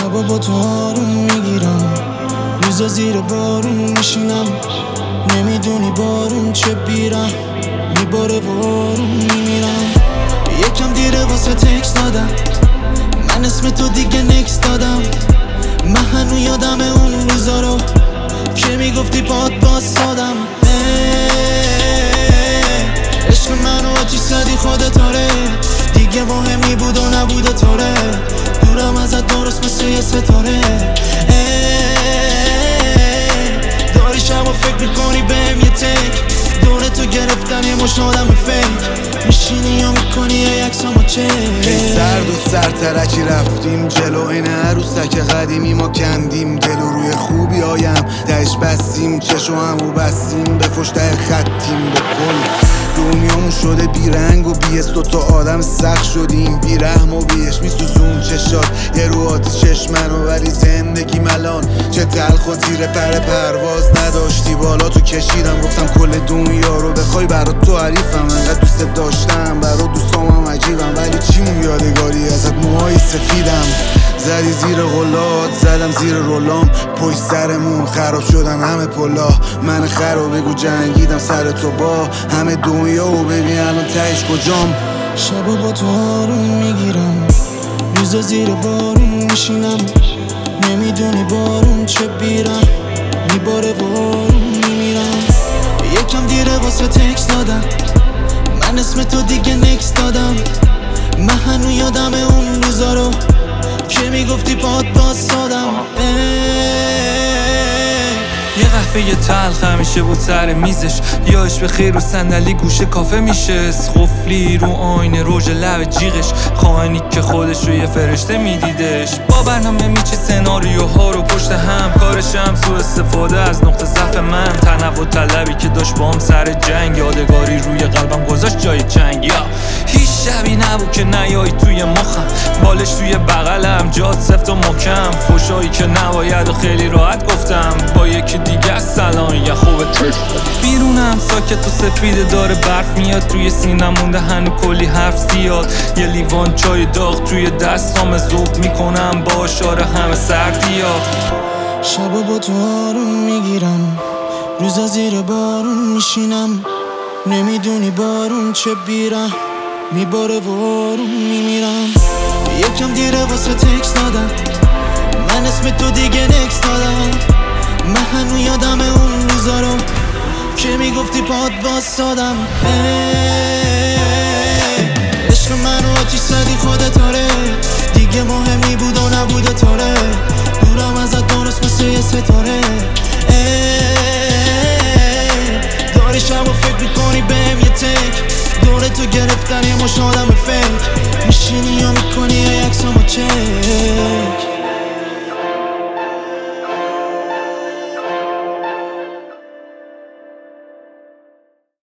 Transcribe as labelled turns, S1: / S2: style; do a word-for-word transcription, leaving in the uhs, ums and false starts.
S1: شبا با تو آروم میگیرم، روزا زیر بارون میشینم، نمیدونی بارون چه بیرم میباره و آروم میمیرم. یکم دیره واسه تکس دادم، من اسم تو دیگه نکس دادم. من هنو یادم اون روزا رو که میگفتی پاد باز سادم. عشق منو آتیش زدی خودت آره، دیگه مهمی بود و نبوده تاره، دورم ازت درست مثل یه ستاره. داری شبا فکر میکنی بهم یه تک، دور تو گرفتن یه مش آدم فیک، میشینی یا میکنی یه عکسامو چک.
S2: سرد و سرترکی رفتیم جلو این عروسک قدیمی ما کندیم، دل و روی خوبی هایم دهش بستیم، چشو همو بستیم به فشت خطیم. به کل دنیامون شده بیرنگ و بیست، دوتا آدم سخت شدیم بیرحم و بیش میسوزون چشات یه رو آتی چشمنو، ولی زندگی ملان چه تلخ و زیر پر پرواز نداشتی بالا تو کشیدم. گفتم کل دنیا رو بخوای برات تو حریفم، انقدر دوست داشتم برات دوستامم عجیبم، ولی چیمون یادگاری ازت موهای سفیدم. زدی زیر غلات زدم زیر رولام، پشت سرمون خراب شدن همه پلا، من خراب بگو جنگیدم سر تو با همه دنیا و ببین الان تهش کجام.
S1: شبا با تو آروم میگیرم، روزا زیر بارون میشینم، نمیدونی بارون چه بیرم میباره و آروم میمیرم. یکم دیره واسه تکس دادم، من اسم تو دیگه نکس دادم. من هنو یادم اون روزا رو که میگفتی پاد باز سادم.
S3: یه قهوه تلخ همیشه بود سر میزش، یاش به خیر و صندلی گوشه کافه میشه، خفلی رو آینه روژ لب جیغش، خائنی که خودش رو یه فرشته میدیدش. با برنامه میچه سناریوها رو پشت هم، کارشم سو استفاده از نقطه ضعف من، تنوع طلبی که داشت بام سر جنگ، یادگاری روی قلبم گذاشت جای چنگ. یا هیچ شبی نبود که نیایی توی مخم، بالش توی بغلم جات سفت و محکم، فوشایی که نباید و خیلی راحت گفتم با یکی دیگه سلام یا خوبه. بیرونم ساکت و سفیده داره برف میاد توی سینم، مونده هنو کلی حرف زیاد، یه لیوان چای داغ توی دستام ذوق میکنم با اشاره همه سردیا.
S1: شبا با تو آروم میگیرم، روزا زیر بارون میشینم، نمیدونی بارون چه بیرم میباره و آروم میمیرم. یکم دیره واسه تکس دادم، من اسم تو دیگه نکس دادم. من هنو یادم اون روزا رو که میگفتی پاد باز سادم. عشق منو آتیش زدی خودت آره، دیگه مهمی بود و نبوده تاره، دورم ازت درست مثل یه ستاره. داری شبا فکر میکنی بهم یه تک، دور تو گرفتن یه مش آدم فیک، میشینی یا میکنی یه عکسامو چک.